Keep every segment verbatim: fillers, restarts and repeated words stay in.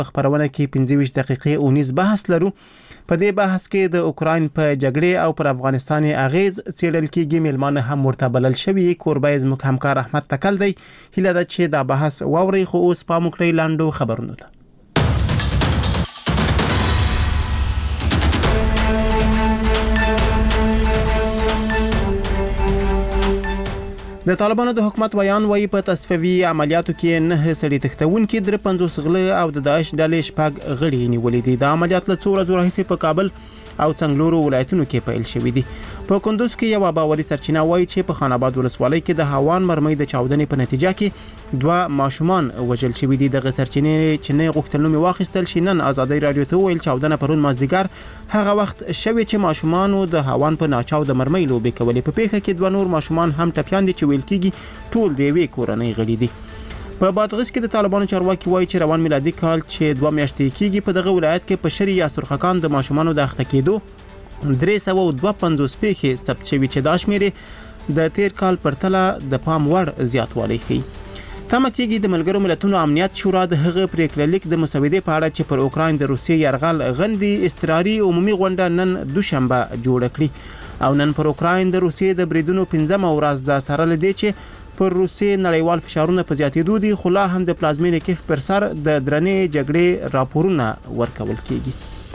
خبرونه کې پنځه ویشت دقیقې اونیز بحث لرو. په دې بحث کې د اوکراین په جګړې او پر افغانستان اغیز څیړل کېږي. ملمانه هم ورته بلل شوی. کوربه زموږ همکار احمد تکل دی. هیله ده چې دا بحث واوري. خو اوس پام وکړئ لاندو خبرونو ته. د طالبانو د حکومت ویان وایي په تصفیوي عملیاتو کې نه سړي تختونکي در پنځوس غله او د داعش ډلې شپږ غړي نیولې دي. د عملیات له څو ورځې راهیسې په کابل او څنګلورو ولایتونو کې پیل شوې دي. په کندوز کې یو باوري سرچینه وایي چې په خان آباد ولسوالۍ کې د هاوان مرمۍ د چاودنې په نتیجه کې دوه ماشومان وژل شوي دي. دغه سرچینې چې نه غوښتل نوم واخیستل شي نن ازادي رادیو ته ویل چاودنه پرون مازدیګر هغه وخت شوی چې ماشومانو د هاوان په ناچاو د مرمۍ لوبې کولې. په پیښه کې دوه نور ماشومان هم ټپیان دي چې ویل کېږي ټول د یوې کورنۍ غړي دي. په بادغیس کې د طالبانو چارواکي وایي چې روان میلادي کال چې دوه میاشتې کېږي په دغه ولایت کې په شری یا سرخکان د ماشومانو د اخته کېدو درې سوه او دوه پنځوس پیښې ثبت شوي چې دا شمیرې د تیر کال پرتله د پام وړ زیاتوالی ښیي. تمه کېږي د ملګرو ملتونو امنیت شورا د هغه پریکړه لیک د مسودې په اړه چې پر اوکراین د روسیې یرغل غندي استراري عمومي غونډه نن دوشنبه جوړه کړي او نن پر اوکراین د روسیې د بریدونو پنځمه ورځ ده. سره لدې چې پر روسیې نړیوال فشارونه په زیاتېدو دي خو لا هم د پلازمینې کیف پر سر د درنې جګړې راپورونه ورکول کېږي.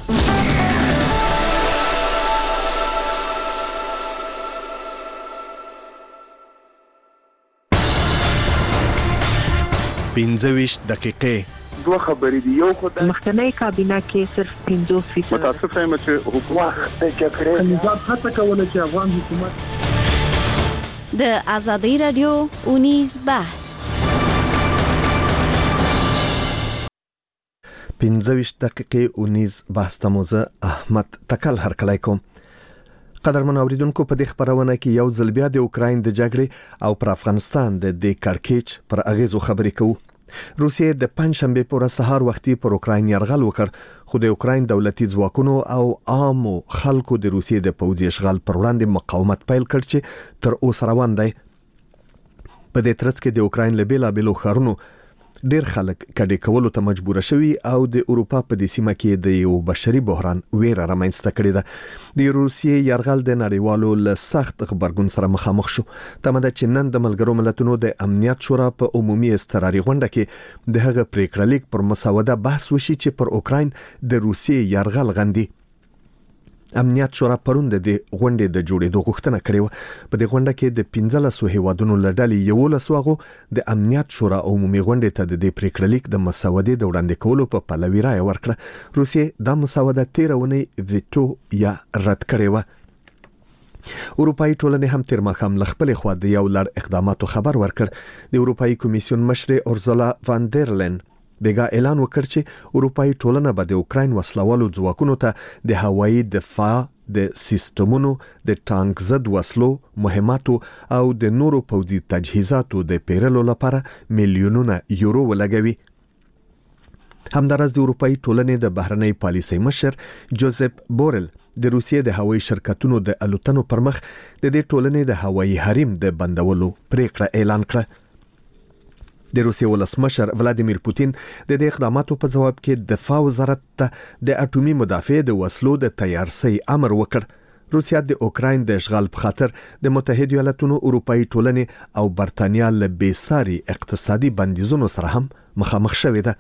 پنځه ویشت دقیقې دوه خبرې دي. یو خو د مخکنی کابینه کې صرف پنځوس فیصد متاسفه یم چې حکومت د جګړې نظام هڅه کوله چې افغان حکومت د ازادي رادیو اونیز بحث پنځه ویشت دقیقې اونیز بحث ته موزه احمد تکل هرکلی کوم. قدرمن اوریدونکو په دې خبرونه کې یو ځل بیا د اوکراین د جګړې او پر افغانستان د د کارکیچ پر اغیزو خبرې کوو. روسیې د پنځشنبه پر سهار وختي پر اوکراین یرغل وکړ خو د اوکراین دولتي ځواکونو او عامو خلکو د روسیې د پوځي اشغال پر وړاندې مقاومت پیل کړ چې تر اوسه روان دی. په دې ترڅ کې د اوکراین له بیلابېلو ښارونو ډیر خلک کډې کولو ته مجبور شوي او د اروپا په دې سیمه کې د یو بشري بحران ویره رامنځته کړې ده. د روسیې یرغل د نړیوالو له سخت خبرګون سره مخامخ شو. تمه ده چې نن د ملګرو ملتونو د امنیت شورا په عمومي اضطراري غونډه کې د هغه پریکړه لیک پر مسوده بحث وشي چې پر اوکراین د روسیې یرغل غندي. امنیت شورا پرون د غونډې د جوړېدو غوښتنه کړې و. په دې غونډه کې د پنځلسو هیوادونو له ډلې یولسو هغو د امنیت شورا عمومي غونډې ته د دې پریکړه لیک د مسودې د وړاندې کولو په پلوي رایه ورکړه. روسیې دا مسوده تېره اونۍ ویټو یا رد کړې وه. اروپایي ټولنې هم تیر ماښام له خپلې خوا د یو لړ اقداماتو خبر ورکړ. د اروپایي کمیسیون مشرې اورزولا وان در لین بیګا اعلان وکړ چې اروپایي ټولنه به د اوکراین وسلوالو ځواکونو ته د هوایي دفاع د سیستمونو د ټانک ضد وسلو مهماتو او د نورو پوځي تجهیزاتو د پیرلو لپاره میلیونونه یورو ولګوي. همدارس د اروپایي ټولنې د بهرنۍ پالیسۍ مشر جوزپ بورل د روسیې د هوایي شرکتونو د الوتنو پر مخ د دې ټولنې د هوایي حریم د بندولو پریکړه اعلان کړه. د روسیې ولسمشر ولادیمیر پوتین د دې اقداماتو په جواب کې دفاع وزارت ته د اټومي مدافع د وسلو د تیارسۍ امر وکړ. روسیا د اوکراین د اشغال په خاطر د متحده ایالاتونو اروپایي ټولنې او برتانیا له بیساري اقتصادي بندیزونو سره هم مخامخ شوې ده.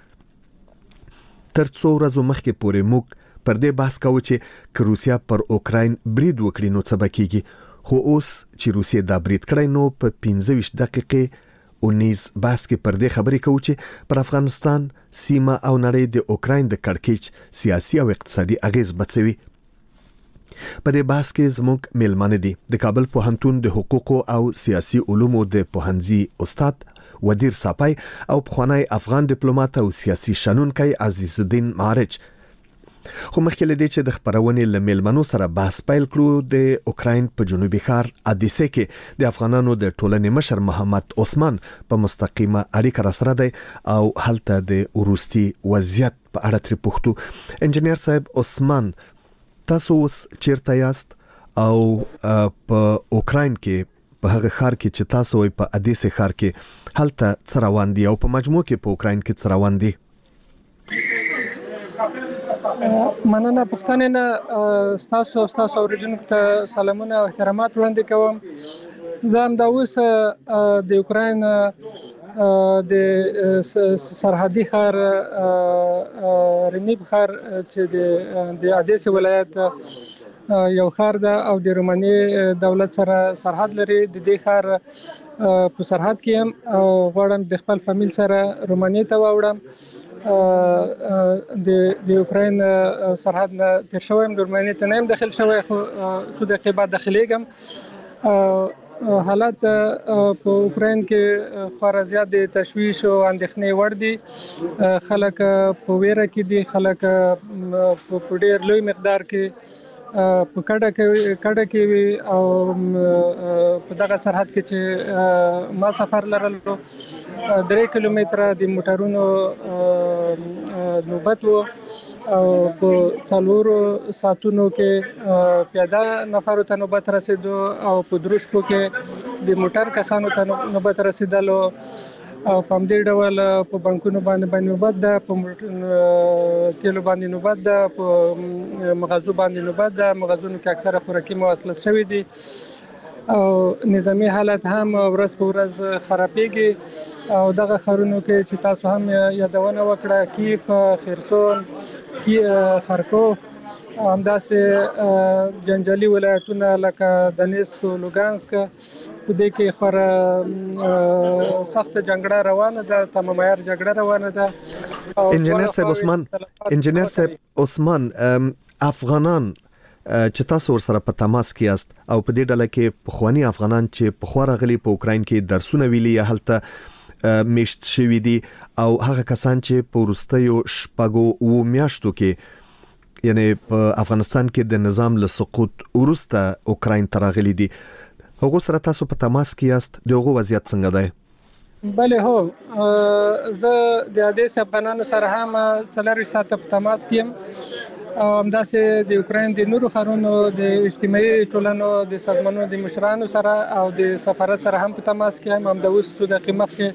تر څو ورځې مخکې پورې موږ پر دې بحث کوو چې که روسیا پر اوکراین برید وکړي نو څه به کېږي. خو اوس چې روسیې دا برید کړی نو په پنځه ویشت دقیقې اونیز بحث کې پر دې خبرې کوو چې پر افغانستان سیمه او نړۍ د اوکراین د کړکېچ سیاسي او اقتصادي اغیز بڅوي. په دې بحث کې زموږ میلمانه دي د کابل پوهنتون د حقوقو او سیاسي علومو د پوهنځي استاد ودیر ساپای او پخوانی افغان ډیپلوماټ او سیاسي شنونکی عزیز الدین معرج. خو مخکې له دې چې د خبرونې له میلمنو سره بحث پیل کړو د اوکراین په جنوبي ښار ادیسه کې د افغانانو د ټولنې مشر محمد عثمان په مستقیمه اړیکه راسره دی او هلته د وروستي وضعیت په اړه ترې پوښتو. انجینیر صاحب عثمان، تاسو اوس چیرته یاست او په اوکراین کې په هغه ښار کې چې تاسو وي په ادیسه ښار کې هلته څه روان دي او په مجموع کې په اوکراین کې څه روان دي؟ مننه. پښتنه نه تاسو او تاسو اوریدونکو ته سلامونه او احترامات وړاندې کوم. زه هم دا اوس د یوکرين د سرحدي ښار رنیب ښار چې د اودیسا ولایت یو ښار ده او د روماني دولت سره سرحد لري. د دې ښار په سرحد کې هم غواړم د خپل فامیل سره روماني ته واوړم. د د یوکرين سرحد نه تیر شوم، د روماني ته نه داخل شوی، خو څو دقیقې بعد داخليږم. حالات په اوکرين کې خورا زیات د تشویش او اندېښنې وړ دي. خلک په ویره کې دي، خلک په ډېر لوی مقدار کې په کډه کې کډه کې او په دغه سرحد کې چې ما سفر لرلو درې کیلومتره د موټرونو نوبت وو او په څلورو ساعتونو کې پیاده نفرو ته نوبت رسیدو او په دروشکو کې د موټر کسانو ته نوبت رسیدلو او په دې ډول په بانکونو باندې باندې نوبت ده، په تیلو باندې نوبت ده، په مغازو باندې نوبت ده. مغازونو کې اکثره خوراکي مواد خلاص شوي دي او نظامی حالت هم ورځ په ورځ خرابېږي. او دغه ښارونو کې چې تاسو هم یادونه وکړه، کیف، خرسون، خارکوف، همداسې جنجالي ولایتونه لکه دنیسک او لوګانسک، په دې کې خورا سخت جګړه روانه ده، تمام عیار جګړه روانه ده. انجنیر صاحب عثمان انجنیر صاحب عثمان افغانان چې تاسو ورسره په تماس کې یاست او په دې ډله کې پخوانی افغانان چې په خورا غلي په اوکرين کې درسونه ویلي یا هلته میشت شوی دي او هغه کسان چې په ورستیو شپږو و میاشتو کې یعنی په افغانستان کې د نظام له سقوط ورسته اوکرين ترغلي دي، هغه سره تاسو په تماس کې یاست، دغه وضعیت څنګه دی؟ بله هو، زه د اودیسا افغانانو سره هم څلور ساعت په تماس کې یم. همداسې د یوکرين د نورو ښارونو د اجتماعي ټولنو د سازمانونو د مشرانو سره او د سفارت سره هم په تماس کې یم. هم د اوس څو دقیقې مخکې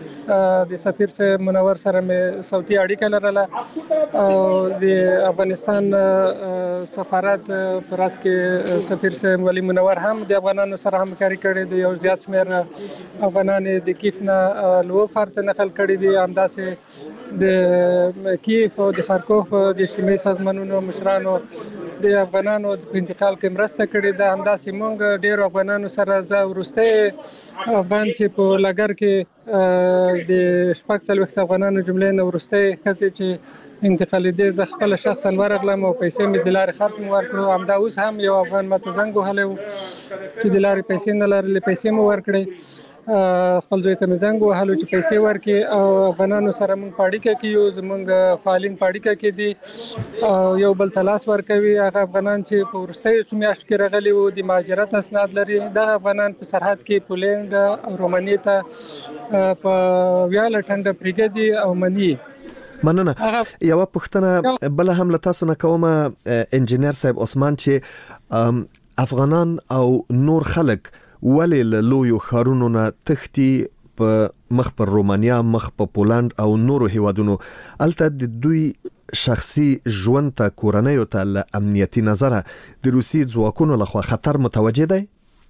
د سفیر صاحب منور سره مې صوتي اړیکه لرله او د افغانستان سفارت پر اس کې سفیر صاحب ولی منور هم د افغانانو سره همکاري کړې ده. یو زیات شمېر افغانان د کیف نه لوو ښار ته نقل کړي دي. همداسې د کیف او د خارکوف د اجتماعي سازمانونو مشرانو د افغانانو په انتقال کې مرسته کړې ده. همداسې موږ ډېر افغانانو سره زه وروستی افغان چې په لګر کې د شپږ څلوېښت افغانانو جملې نه وروستی ښځې چې انتقالېدې زه خپله شخصا ورغلم او پیسې مې د لارې خرڅ مې ورکړو. همدا اوس هم یو افغان ماته زنګ وهلی و چې د لارې پیسې نه لرلې، پیسې مې ورکړې. خپل زوی ته مې زنګ وهلو چې پیسې ورکړي او افغانانو سره موږ په اړیکه کې یو، زموږ فعالین په اړیکه کې دي او یو بل ته لاس ورکوي. هغه افغانان چې په وروستیو څو میاشتو کې راغلي وو د مهاجرت اسناد لري، دغه افغانان په سرحد کې پولینډ او رومانیې ته په ویاله ټنډه پرېږدي او مني. مننه. یو پښتنه بل هم له تاسو نه کوم انجنیر صاحب عثمان چې افغانان او نور خلک ولې له لویو ښارونو نه تښتي په مخ پر رومانیا، مخ په پولند او نورو هیوادونو؟ البته د دوی شخصي ژوند ته، کورنیو ته له امنیتي نظره د روسي ځواکونو لخوا خطر متوجه دی؟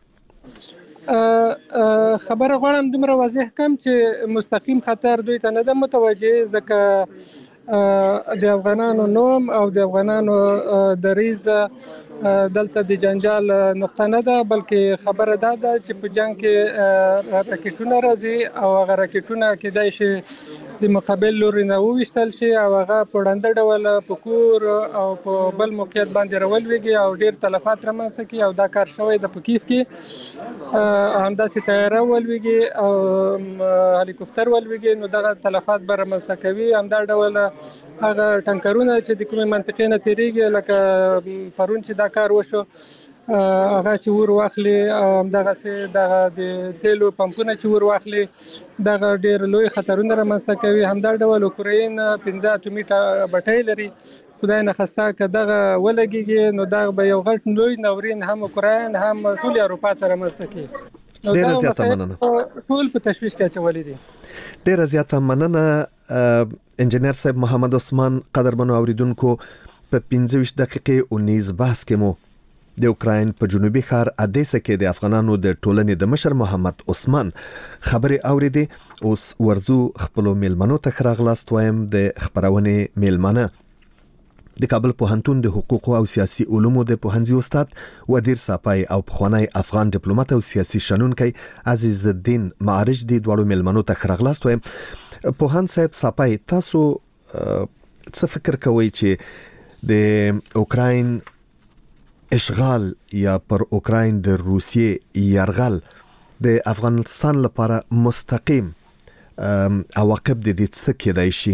خبره غواړم دومره واضح کم چې مستقیم خطر دوی ته نه ده متوجه، ځکه د افغانانو نوم او د افغانانو دریځ دلته د جنجال نقطه نه ده، بلکې خبره دا ده چې په جنگ کې راکټونه راځي او هغه راکټونه کېدای شي د مقابل لوري نه وویشتل شي او هغه په ډنډه ډول په کور او په بل موقعیت باندې راولويږي او ډیر تلفات رامنځته کوي. او دا کار شوی د پکیف کې همداسې طیاره ولويږي او هلیکوپټر ولويږي، نو دغه تلفات به رامنځته کوي. همدا ډول هغه ټانکرونه چې د کومې منطقې نه تیریږي، لکه پرون چې دا کار وشو، هغه چې ور واخلي، دغه سي دغه د تیلو پمپونه چې ور واخلي، دغه ډیر لوی خطرونه رامنځته کوي. همدا ډول اوکرين پنځه اتومي بټۍ لري، خدای نه خسته که دغه ولګيږي نو دا به یو غټ لوی ناورین هم اوکرين هم ټول اروپا ته رامنځته کوي. ډیره زیاته مننه. ټول په تشویش کې اچولې دي. ډیره زیاته مننه انجنیر صاحب محمد عثمان قدرمنو اوریدونکو په پنځه ویشت دقیقې اونیز بحث کې مو د اوکراین په جنوبي ښار ادیسا کې د افغانانو د ټولنې د مشر محمد عثمان خبرې اوریدې. اوس ورزو خپل میلمنو ته راغلاست وایم د خبرونه میلمنه د کابل پوهنتون د حقوق او سیاسي علومو د پوهنځي استاد ودیر صاپای او پخوانی افغان ډیپلوماټ او سیاسي شنونکی عزیز الدین معرج د دوړو میلمنو ته راغلاست وایم. پوهان صاحب صاپای تاسو څه فکر کوئ چې د اوکراین اشغال یا پر اوکراین د روسیې یرغل د افغانستان لپاره مستقیم عواقب د دې څه کېدای شي؟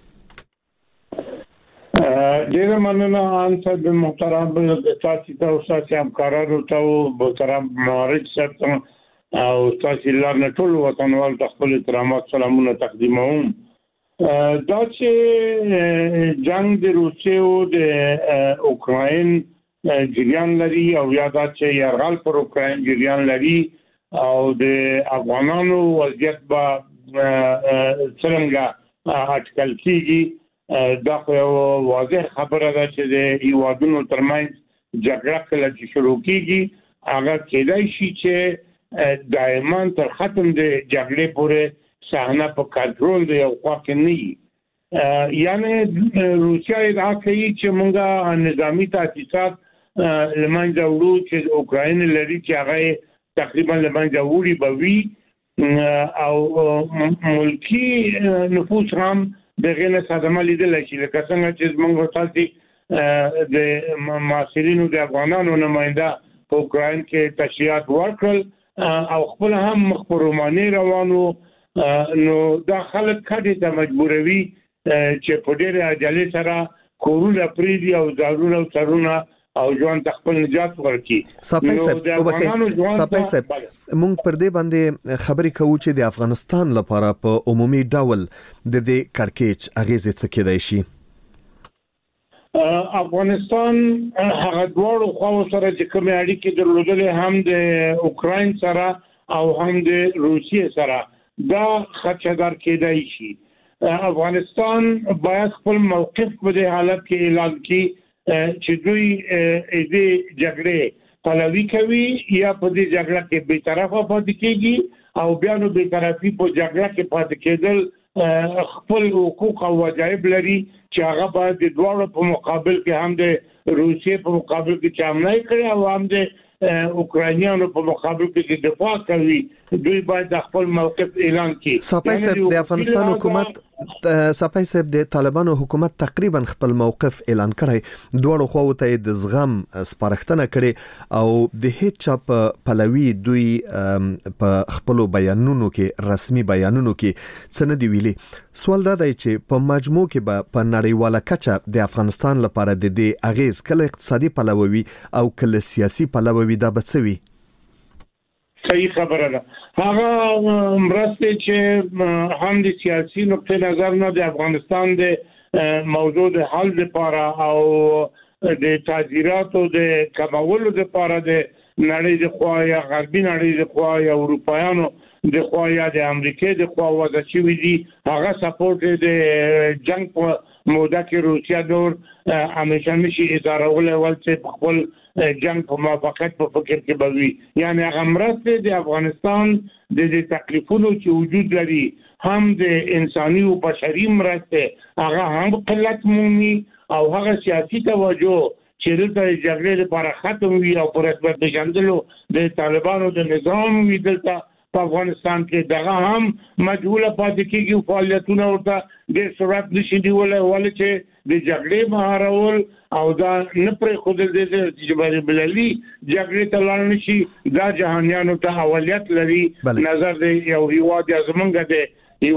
ډیره مننه ان صاحب محترم تاسو ته او تاسو همکارانو ته محترم معرج صاحب او تاسو لرنه ټول وطنوال ته خپل احترامات سلامونه تقدیموم. دا چې جنگ د روسیې او د اوکراین جریان لري او یا دا چې یرغل پر اوکراین جریان لري او د افغانانو وضعیت به څنګه اټکل کیږي دا خو واضح خبره ده چې د هیوادونو ترمنځ جګړه کله چې شروع کیږي هغه کېدای شي چې دائما تر ختم د جګړې پورې صحنه په کنټرول دی او خو کې نه وي. یعنی روسیا دا کوي چې موږ نظامی تاسیسات لمنځه وړو چې اوکراین لري چې هغه تقریبا لمنځه وړي بوي او ملکی نفوس هم دغه نه صدمه لیدل شي لکه څنګه چې موږ تاسو د معاصرینو د افغانانو نماینده په اوکراین کې تشریحات ورکړل او خپل هم مخبرمانی روانو نو دا خلک کډې ته مجبوروي چې په ډېر عجله سره کورونه پریدي او ضروري او سرونه او ژوند تخپل نجات ورکړي. صاحب صاحب صاحب صاحب مونږ پر دې باندې خبرې کوو چې د افغانستان لپاره په عمومي ډول د دې کړکېچ اغیزې څه کېدای شي؟ افغانستان هغه دوړو خو سره چې کوم اړیکې درلودلې هم د اوکراین سره او هم د روسیې سره دا خدشدار کېدای شي. افغانستان باید خپل موقف په دې حالت کې اعلان کړي چې دوی دې جګړې پلوي کوي یا په دې جګړه کې به طرفه پاتې کیږي او بیا نو به طرفي په جګړه کې پاتې کېدل خپل حقوق او واجب لري چې هغه باید د دوړو په مقابل کې هم د روسیې په مقابل کې چامنای کړي او هم د اوکراینیانو په مقابل کې دفاع کوي. دوی باید خپل موقف اعلان کړي. صاحب صاحب د افغانستان حکومت صاحب صاحب د طالبانو حکومت تقریبا خپل موقف اعلان کړی دوړو خو ته د زغم سپارښتنه کړي او د هیڅ چا په پلوي دوی په خپل بیانونو کې رسمي بیانونو کې څه نه دی ویلي. سوال دا دی چې په مجموع کې به په نړیواله کچه د افغانستان لپاره د دې اغیز کله اقتصادي پلوي او کله سیاسي پلوي دا بڅوي؟ صحیح خبره ده. هغه مرسته چې هم د سیاسي نقطه نظر نه د افغانستان د موضوع د حل لپاره او د تاجراتو د کمولو لپاره د نړۍ د خوا یا غربي نړۍ د خوا یا اروپایانو د خوا یا د امریکای د خوا وضع شوی دي هغه سپورټ د جنگ په موده کې روسیا دور همیشه نشي اداره ولول چې خپل جنگ په موافقت په فکر کې بوي. یعنی هغه مرسته د افغانستان د دې تکلیفونو چې وجود لري هم د انساني او بشري مرسته هغه هم قلت مومي او هغه سیاسي توجه چې د جګړې لپاره ختم وي او پر رسمیت نشاندلو د طالبانو د نظام وی دلته په افغانستان کې دغه هم مجهوله پاتې کېږي او فعالیتونه ورته ډېر سرعت نشي نیولی ولې چې د جګړې مهارول او دا نه پرې ښودل دی چې بین المللي جګړې ته لاړ نشي دا جهانیانو ته اولویت لري نظر دی یو هیواد یا زمونږ د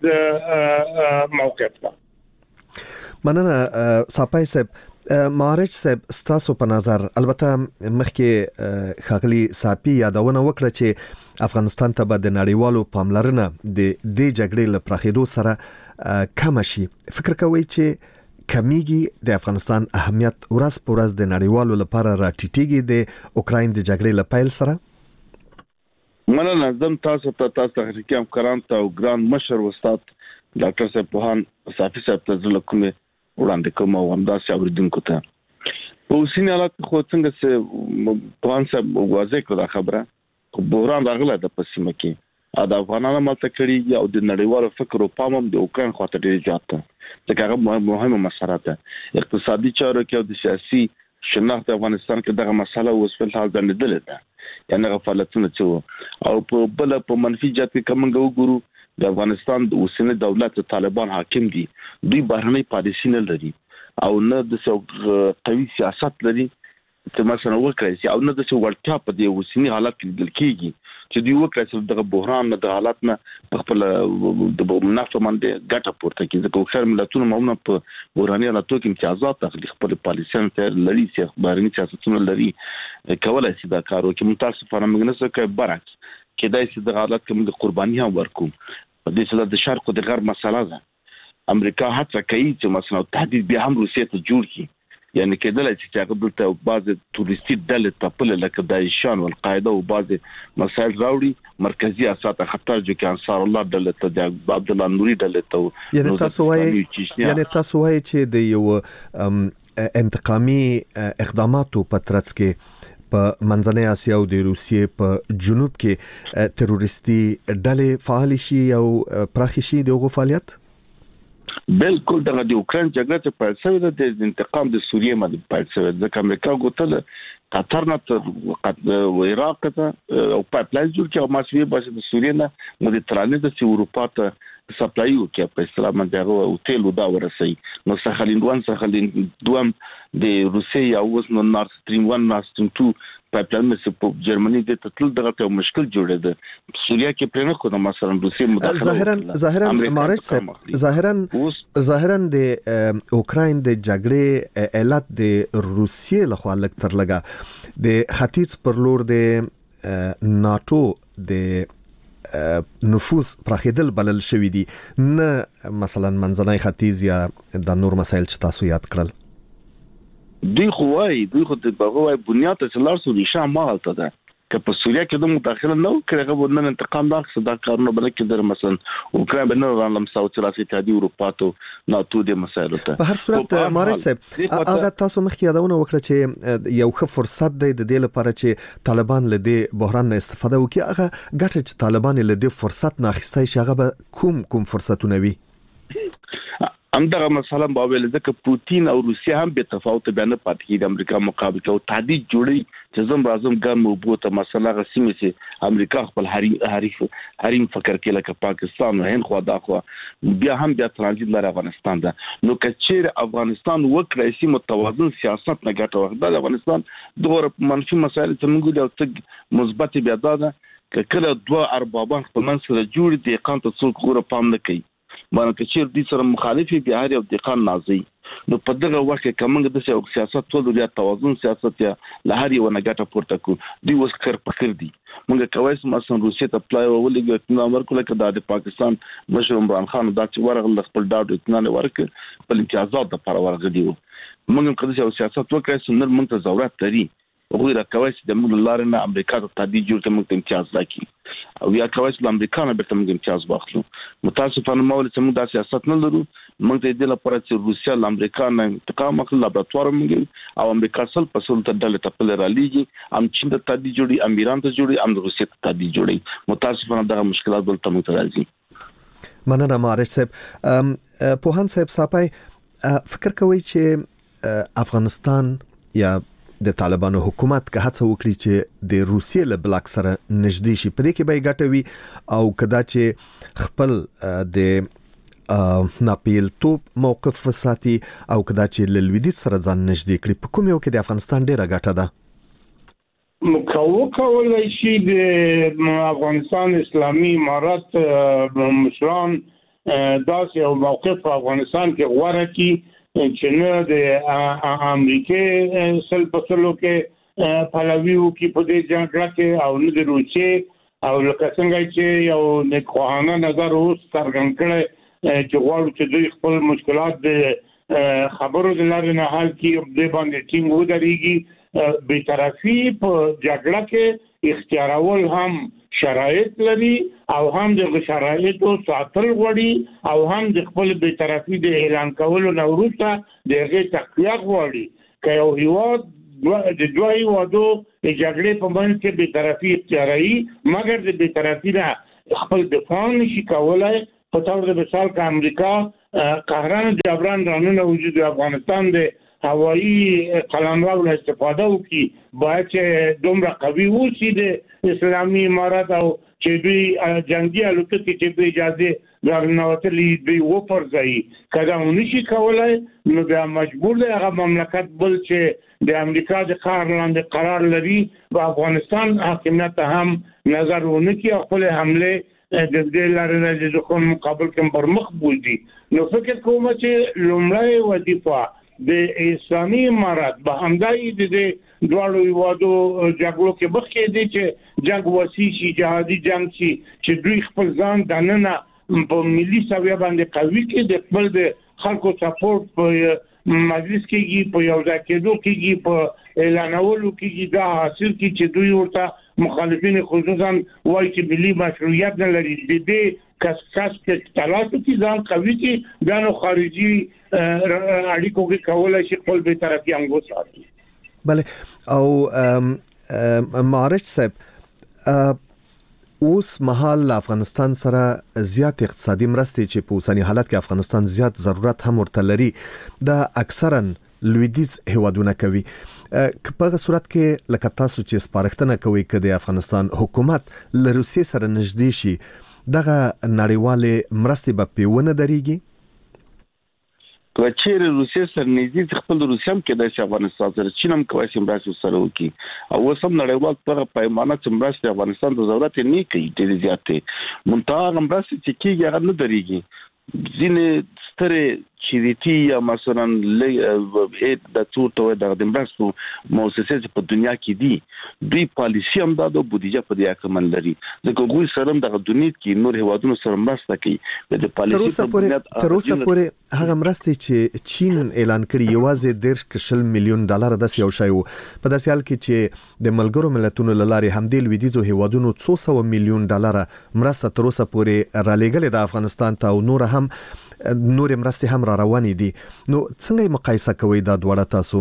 هیواد موقف ده. مننه صاحب صاحب. معرج صاحب ستاسو په نظر البته مخکې خاغلی صاحب یادونه وکړه چې افغانستان ته به د نړیوالو پاملرنه د دې جګړې له پراخېدو سره کم شي. فکر کوئ چې کمیږي د افغانستان اهمیت ورځ په ورځ د نړیوالو لپاره راټیټیږي د اوکراین د جګړې له پیل سره؟ مننه. زم تاسو ته تاسو حقیقي همکاران ته او ګران مشر استاد ډاکټر صاحب پوهان صافي صاحب ته زله کومه وړاندې کوم او همداسې اوریدونکو ته په اوسني حالت خو څنګه چې پوهان صاحب واضح کړه خبره بحران راغله د پسیمه کې د افغانانو ملته کړي او د نړیوالو فکر او پام هم د اوکران خاطر ډیر زیات ده ځکه هغه مهمه مسله ده اقتصادي چارو کې او د سیاسي شناخت افغانستان کې دغه مسله اوس په حال باندې ده یعنی غفلتونه چې او په بل په منفي جهت کې کومه وګورو د افغانستان د اوسنی دولت طالبان حاکم دي دوی بهرنۍ پالیسي نه لري او نه د قوي سیاست لري چې مثلا وکړي او نه د څوړتیا په دې اوسنی حالت کې دل کېږي چې دوی وکړي چې دغه بحران نه د حالت نه خپل د منافع باندې ګټه پورته کړي ځکه خو ملتونو معمولا په بحراني حالاتو کې امتیازات اخلي خپل پالیسیان ته لري چې بهرني سیاستونه لري کولای شي دا کار وکړي متاسفانه موږ نه څه کوي برعکس کېدای شي د حالت کې موږ قرباني هم ورکو په دې سره د شرق او د غرب مسله ده امریکا هڅه کوي چې مثلا تهدید بیا هم روسیې ته جوړ کړي یعنی کېدای شي چې هغه دلته بعض تورستي ډلې تپل لکه داعشان او القاعده او بعض مسائل راوړي مرکزی اساس خطر جو کې انصار الله ډلې ته د عبد الله نوري ډلې ته یعنی تاسو وایي یعنی تاسو وایي چې د یو انتقامي اقداماتو په ترڅ کې په منځنۍ اسیا او د روسیې په جنوب کې تروریستي ډلې فعال شي او پراخ شي دغه فعالیت بالکل دغه د اوکران جګړه ته پیل شوې ده د انتقام د سوریې باندې پیل شوې ده ځکه امریکا غوښتل قطر نه تر عراق ته او پایپلاین جوړ کړي او ماسوي باسي د سوریې نه مدیترانه د اروپا ته سپلای وکړي په اصطلاح باندې هغه هوټل ودا ورسي نو ساخلین دوه ساخلین دوه د روسیې او وس نو نورد سټریم واحد نورد سټریم دوه پایپلاین مې په جرمني د تطل دغه ته مشکل جوړه ده سوریه کې پرې نه کوم مثلا روسیې مداخله ظاهرا ظاهرا مارج صاحب ظاهرا ظاهرا د اوکراین د جګړې علت د روسیې لخوا لک تر لګا د ختیځ پر لور د ناتو د نفوذ پراخېدل بلل شوې دي نه مثلا منځنۍ ختیځ یا د نور مسایل چې تاسو یاد کړل دوی خو وايي دوی خو د بغوای بنیاد ته لارسو دي شامل ته ده که په سوریه کې د مداخله نو کړه غوډنه انتقام دا څه دا کارونه بل کې در مثلا اوکران بنو رانم ساوث راسي ته دی اروپا ته ناتو د مسایلو ته په هر صورت مارج صاحب هغه تاسو مخکې یادونه وکړه چې یو ښه فرصت دی د دې لپاره چې طالبان له دې بحران نه استفاده وکړي هغه ګټه چې طالبان له دې فرصت نه اخیستای شي هغه کوم کوم فرصتونه وي همدغه مثلا باویل ځکه پوتین او روسیا هم به تفاوت بیان پاتې کیږي د امریکا مقابل کې او تهدید جوړي چې زم راځم ګم وبوته مثلا غسیمه چې امریکا خپل حریف حریم فکر کې لکه پاکستان او هند خو دا خو بیا هم بیا ترانزیت لار افغانستان ده نو کچیر افغانستان وکړي سي متوازن سیاست نه ګټه وخت د افغانستان دغه منفي مسایل چې موږ د مثبت بیا ده کله دوه اربابان خپل منځ جوړ دي قانون ته څوک غوړه پام نه کوي باندې چې دې سره مخالفي بیا هر یو دقان نازي نو په دغه وخت کې کومه د سیاست ټول د توازن سیاست یا لهر یو نګټه پورته کو دی وس کر پکړ دي موږ کوي چې مثلا روسیې ته پلای ولګي اطمینان ورکول کړه د پاکستان مشر عمران خان د چې ورغل خپل ډاډ اطمینان ورکړ په امتیازات لپاره ورغلی و موږ کله چې سیاست وکړو چې نن موږ ته ضرورت لري وګورئ راکوي چې د موږ لارې نه امریکا ته تهدید جوړ ته موږ امتیاز راکړي او یا کوي چې امریکا نه به موږ امتیاز واخلو متاسفانه مول چې موږ د سیاست نه لرو موږ ته د لپاره چې روسیا له امریکا نه انتقام اخلي لابراتوار موږ او امریکا سل په سل ته ډله تپل را لېږي ام چین ته تهدید جوړي امیران ته جوړي ام روسیا ته تهدید جوړي متاسفانه دغه مشکلات دلته موږ راځي مننه مارج صاحب پوهان صاحب صاحب فکر کوي چې افغانستان یا د طالبانو حکومت که هڅه وکړي چې د روسیې له بلاک سره نږدې شي په دې کې به ګټوي او کدا چې خپل د ناپیل توپ موقف وساتي او کدا چې له لویدیځ سره ځان نږدې کړي په کوم یو کې د افغانستان ډیره ګټه ده مکو کولای شي د افغانستان اسلامي امارات مشران داسې یو موقف په افغانستان کې غوړه کی چې نه د امریکای سل په سلو کې پلاویو کې په دې جګړه کې او نه د روسیې او لکه څنګه چې یو نکوهانه نظر اوس څرګند کړي چې غواړي چې دوی خپل مشکلات د خبرو د لارې نه حل کړي د باندې ټینګ ودرېږي به طرفي په جګړه کې اختیارول هم شرایط لري او هم د شرایطو ساتل غواړي او هم د خپل بی‌طرفي د اعلان کولو نه وروسته د هغې تقویه غواړي. که یو هیواد د دوه هیوادو د جګړې په منځ کې بی‌طرفي اختیاروي مګر د بی‌طرفي نه خپل دفاع نشي کولی، په طور د مثال که امریکا قهران جبران رانونه وجود افغانستان د هوایي قلمرو نه استفاده وکړي، باید چې دومره قوي اوسي د اسلامي امارت او چې دوی جنګي الوتکې چې په اجازه راننوتلي دوی وپرځوي. که دا ونشي کولی نو بیا مجبور دی هغه مملکت بل چې د امریکا د قهر لاندې قرار لري په افغانستان حاکمیت ته هم نظر ونه کړي او خپلې حملې د دې لارې نه د دښمن مقابل کې پر مخ بوځي. نو فکر کوم چې لومړی وظیفه د اسلامي امارت به همدای د دواړو هیوادو جګړو کې مخکې دی چې جنگ وسیع شي، جهادي جنگ شي، چې دوی خپل ځان دننه په ملي سویه باندې قوي کړي، د خپل د خلکو سپورټ په مجلس کېږي، په یو ځای کېدو کېږي، په اعلانولو کېږي، دا حاصل کړي چې دوی ورته مخالفین خصوصا وایي چې ملي مشروعیت نه لري. د دې کس کس کې تلاشو کې ځان قوي کړي، دا نو خارجي اړیکو کې کولای شي خپل بی‌طرفي هم وساتي. بله او معرج صاحب اوس مهال افغانستان سره زیات اقتصادي مرستې چې په اوسنی حالت کې افغانستان زیات ضرورت هم ورته لري دا اکثرا لویدیځ هیوادونه کوي. که په صورت کې لکه تاسو چې سپارښتنه کوي چې د افغانستان حکومت له روسیې سره نږدې شي دغه نړیوالې مرستې به پیونه درېږي؟ که چیرې روسیې سره نږدې خپل روسیې هم کېدای شي افغانستان سره چین هم کولی شي مرستې سره وکړي او اوس هم نړیوال په هغه پیمانه چې مرستې افغانستان ته ضرورت یې نه کوي ډېرې زیاتې، منتها هغه مرستې چې کېږي هغه نه درېږي. ځینې سترې چریتي یا مثلا د څو ته د مرستو مؤسسې چې په دنیا کې دي دوی پالیسي هم دا د بودیجه په دې اکمن لري، ځکه دوی سره هم د دنیا کې نور هیوادونو سره مرسته کوي. د پالیسي تر اوسه پورې هغه مرستې چې چین اعلان کړي یوازې دیرش کشل میلیون ډالر داسې یو شی وو، په داسې حال کې چې د ملګرو ملتونو له لارې همدې لویدیځو هیوادونو څو سوه میلیون ډالر مرسته تر اوسه پورې رالېږلې د افغانستان ته او نور هم نور مرستې هم را روانې دي. نو څنګه مقایسه کوي دا دواړه تاسو؟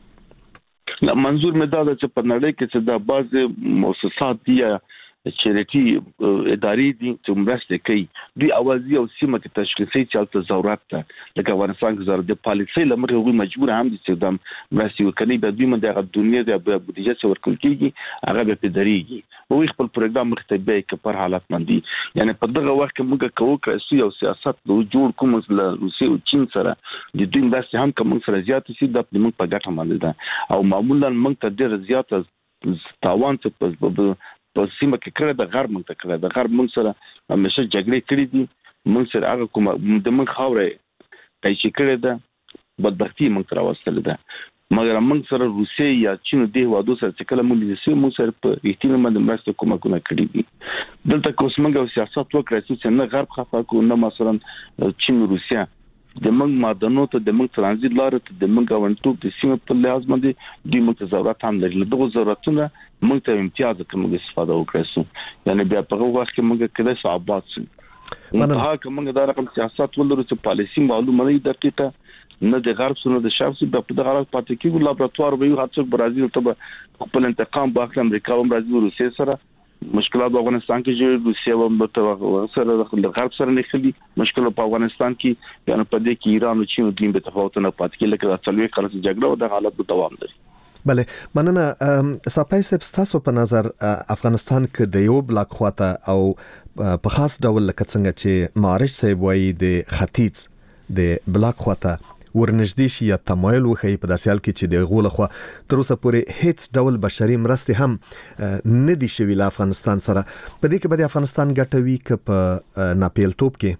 لا منظور مې دا ده چې په نړۍ کې چې دا بعض مؤسسات دي چریټي ادارې دي چې مرسته کوي دوی اوازي او سیمه کې تشخیصي چالت ضرورت ده، لکه افغانستان کې ضرورت د پالیسي لمر هغوی مجبور هم دي چې د مرستې وکړي د دوی مده د دنیا د بودیجه څخه ورکول کیږي هغه به پدریږي او خپل پروګرام مختبه کې پر حالت باندې. یعنی په دغه وخت کې موږ کوو چې یو سیاست جوړ کوم له روسیې او چین سره د دوی مرستې هم کوم سره زیات شي د موږ په ګټه باندې ده او معمولا موږ ته ډېر زیات تاوان څه په په سیمه کې کړه د غرب منځ کړه د غرب منځ سره همیشه جګړې کړې دي، منځ سره هغه کوم د منځ خاورې تایشي کړې ده بدبختی منځ سره واستل ده، مګر منځ سره روسیې یا چین د هوادو سره چې کله موږ د سیمه منځ سره په احتمال باندې مرسته کومه کومه کړې دي. دلته کوم څنګه سیاست وکړي چې نه غرب خفه کو نه مثلا چین روسیا د موږ مادنو ته د موږ ترانزیت لار ته د موږ غونټوب د سیمه په لحاظ باندې د موږ ضرورت هم لري، دغه ضرورتونه موږ ته امتیاز کوم استفاده وکړو. یعنی بیا په وخت کې موږ کله څه آباد شو منتها کومه دا رقم سیاست ولرو چې پالیسي معلومه نه دقیقه نه د غرب سره د شخص په دغه حالت پاتې کیږي. لابراتوار به یو هڅه برازیل ته خپل انتقام باخله، امریکا هم برازیل روسیې سره مشکلات په افغانستان کې چې روسیه هم سره د غرب سره نخلي مشکل په افغانستان کې یعنی په دې کې ایران او چین د دې په تفاوت نه پاتې کېږي لکه د څلوي خلاص جګړه او د حالت په دوام لري. بله مننه سپای صاحب، تاسو په نظر افغانستان کې د یو بلاک خواته او په خاص ډول لکه څنګه چې معرج صاحب وایي د ختیځ د بلاک خواته ورنږدې شي یا تمایل وښیي په داسې حال کې چې د هغو لخوا تر اوسه پورې هیڅ ډول بشري مرستې هم نه دي شوي له افغانستان سره، په دې کې به د افغانستان ګټه وي که په ناپیلتوب کې؟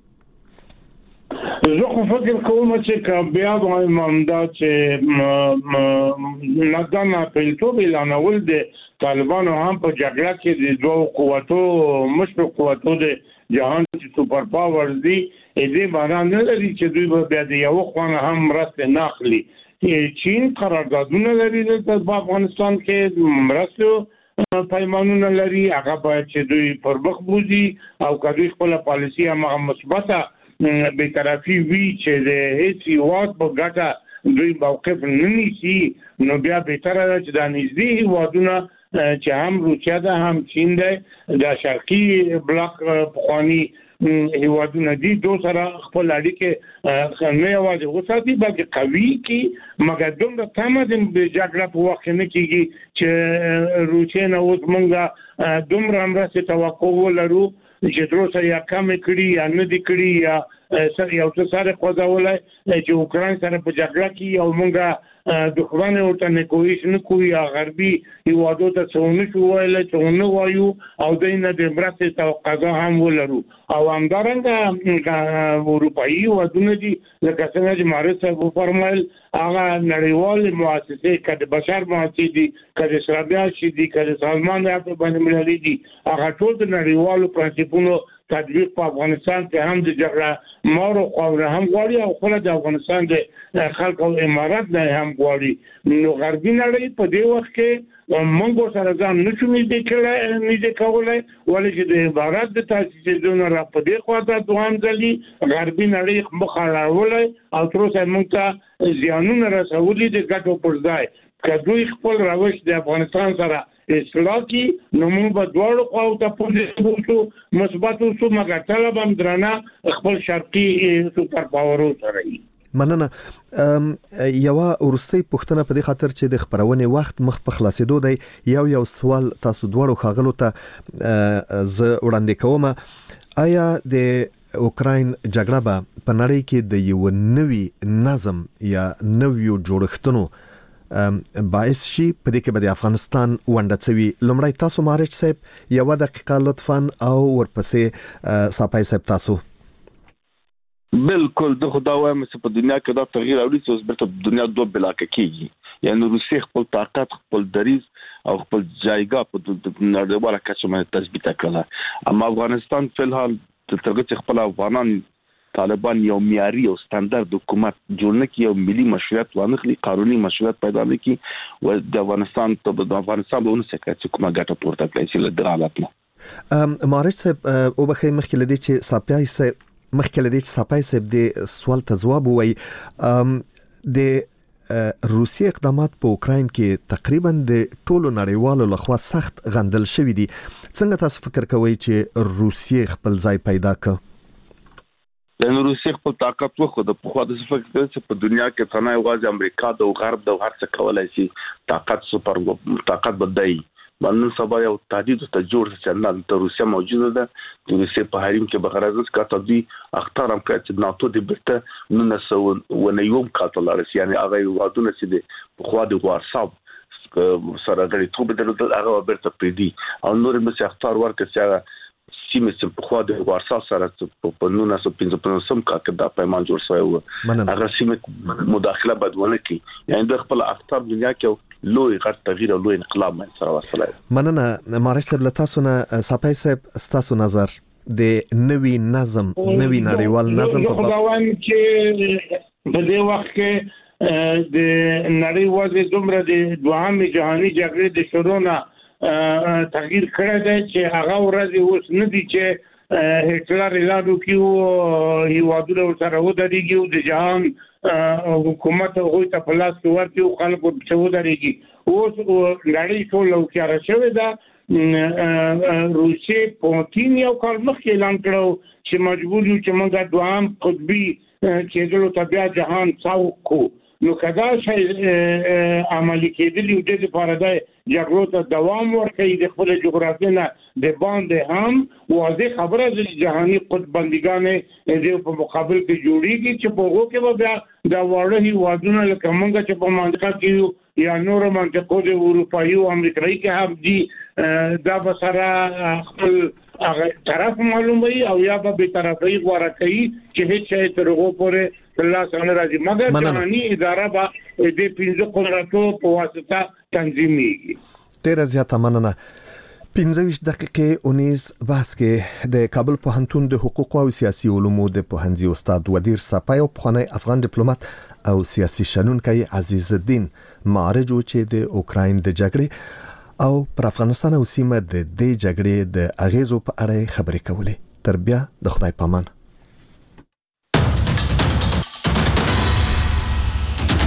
زه خو فکر کوم چې که بیا وایم همدا چې دا ناپیلتوب اعلانول د طالبانو هم په جګړه کې د دوو قوتو مشرق قوتو د جهان چې سوپر پاورز دي دې معنا نه لري چې دوی به بیا د یو خوانه هم مرسته نه اخلي. چین قراردادونه لري د افغانستان کې مرستو پیمانونه لري هغه باید چې دوی پر مخ بوزي او کله خپل پالیسي هم مثبته به طرفي وی چې د هیڅ یوات په ګټه دوی موقف نه نیسي نو بیا به تر چې د نږدې هیوادونه چې هم روسیا ده هم چین ده د شرقي بلاک پخوانی هیوادونه دي دوه سره خپل اړیکې نه یوازې وساتي بلکې قوي کی مګر دومره تمه د جګړه په وخت نه کیږي چې روسیا نه اوس مونږه دومره مرسته توقع ولرو چې تروسه یا کم کړي یا نه دي کړي یا سره یو څه سره قضاولای چې اوکرين سره په جګړه کې او مونږه دښمن ورته نه کوي نه کوي غربي هیوادو ته څونه شوایل څونه وایو او دینه د مرسته توقع هم ولرو او همدارنګه اروپאי هیوادونه دي لکه څنګه چې مارس په فرمایل هغه نړیوال مؤسسه کده بشر مؤسسه دي کده اسرائیل شي دي کده سازمان د بین المللي دي هغه ټول د نړیوالو پرنسپونو تطبیق په افغانستان کې هم د جګړه مارو خو هم غواړي او خپل د افغانستان د خلکو امارات نه هم غواړي نو غربي نړۍ په دې وخت کې مونږ سره ځان نشو نږدې کړای نږدې کولای ولې چې د امارات د تاسیس دونه را په دې خواته دوام ځلي غربي نړۍ مخاړولای او تر اوسه مونږ ته زیانونه رسولي د ګټو پر ځای کله خپل روش د افغانستان سره اصلاح کی نو موږ به دواړو خواو ته پوزیشن مثبت اوسو مګر طلب هم درنه خپل شرقي سوپر پاورو سره ای مننه یو ورستي پښتنه په دې خاطر چې د خبرونه وخت مخ په خلاصېدو دی یو یو سوال تاسو دواړو خاغلو ته ز وړاندې کوم آیا د اوکراین جګړه به په نړۍ کې د یو نوي نظم یا نویو جوړښتونو باعث شي په دې کې به د افغانستان ونډه څوي لمړی تاسو مارچ صاحب یو دقیقه لطفا او ورپسې صاحب صاحب تاسو بالکل د خدای وایم چې په دنیا کې دا تغییر اوري چې اوس برته دنیا دوه بلاکه کیږي یعنی روسي خپل طاقت خپل دریز او خپل جایګه په نړیواله کچه باندې تثبیت کړه اما افغانستان په الحال ترغه خپل افغانان طالبان یو معیاري او ستاندرد حکومت جوړ نه کی او ملي مشروعیت وانخلي قانوني مشروعیت پیدا نه کی او د افغانستان ته د افغانستان ونه سکه چې کومه ګټه پورته کړي چې له درالت نه ام مارش صاحب او بخې مخکې لدی چې ساپای صاحب مخکې لدی چې ساپای صاحب د سوال ته جواب وای ام د روسي اقدامات په اوکراین کې تقریبا د ټولو نړیوالو لخوا سخت غندل شوې دي څنګه تاسو فکر کوئ چې روسي خپل ځای پیدا کړ د روسي خپل طاقت وخو د په خوا د فکر چې په دنیا کې څنګه یوازې امریکا د غرب د هر څه کولای شي طاقت سپر طاقت بدای باندې سبا یو تهدید ته جوړ چې نه د روسیا موجوده ده د روسي په حریم کې بغرض کا تدوی اخترام کړ چې ناتو د برته نو نسو ونیوم کاتلارس یعنی هغه وادونه چې د په خوا د وارساو سره غړي ټوب د هغه برته پریدي او نور مې اختار ورکړ چې سیمه چې په خوا د وارسا سره په نونه سو پنځه پنځم کا کې دا پیمان جوړ شوی و هغه سیمه مداخله بدونه کی یعنی د خپل اختر دنیا کې لوی غټ تغییر او لوی انقلاب من سره وصله مننه مارش صاحب تاسو نه ساپای صاحب تاسو نظر د نوی نظم نوی نړیوال نظم په غوان کې په دې وخت کې د نړۍ وځي دومره د دوهمه جهاني جګړې د شروع تغییر کړی دی چې هغه ورځ اوس نه دي چې هټلر اعلان وکړي هیوادونه سره ودرېږي او د جهان حکومت هغوی ته په لاس کې ورکړي او خلکو ته ودرېږي اوس نړۍ ټول هوښیاره شوې ده روسي پوتین یو کال مخکې اعلان کړو چې مجبور یو چې موږ دوام قطبي کېدلو ته بیا جهان څاو کو نو کدا شي عملي کېدلی او د لپاره د جګړو ته دوام ورکړي د خپل جغرافیې نه د باندې هم واضح خبره د جهاني قطبندګانې د په مقابل کې جوړیږي چې په هغه کې بیا د وړه هیوادونو لکه موږ چې په منطقه کې یا نور منطقو د اروپאי او امریکایي کې هم دي دا به سره خپل هغه طرف معلوموي او یا به طرفي غوړه کوي چې هیڅ شي تر هغه پورې الله څنګه راځي مګر جهاني اداره به د پنځه قدرتو په واسطه تنظیمېږي. ډېر زیاته مننه. پنځه دقیقې اونیز بحث کې د کابل پوهنتون د حقوق او سیاسي علومو د پوهنځي استاد ودیر صفای او پخوانی افغان ډیپلوماټ او سیاسي شنونکی عزیز الدین معرج چې د اوکراین د جګړې او پر افغانستان او سیمه د دې جګړې د اغیزو په اړه خبرې کولې. تر بیا د خدای پامان.